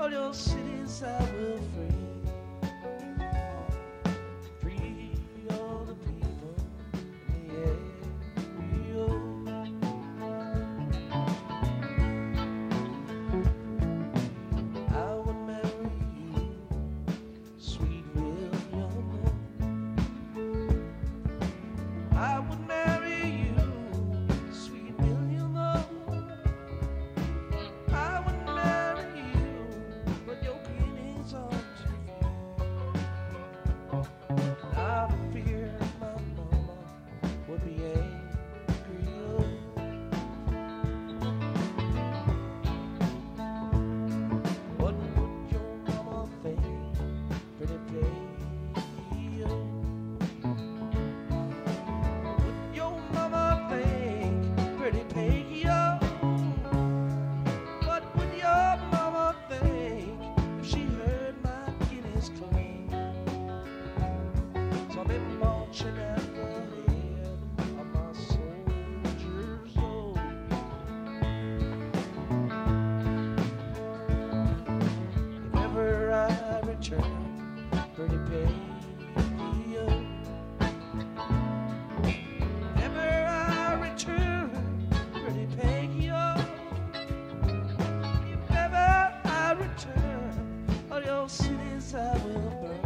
all your cities I will free. Free all the people in the area. I would marry you, sweet William. I would marry you, sweet William. I would marry you, but your feelings are too few. Out of fear, my mama would be angry. What would your mama think, pretty baby? Would your mama think, pretty baby? What would your mama think if she heard my Guineas claim? So I've been marching at the head of my soldiers. Oh, if ever I return, pretty baby, if ever I return, pretty baby, if ever I return, all your cities I will burn.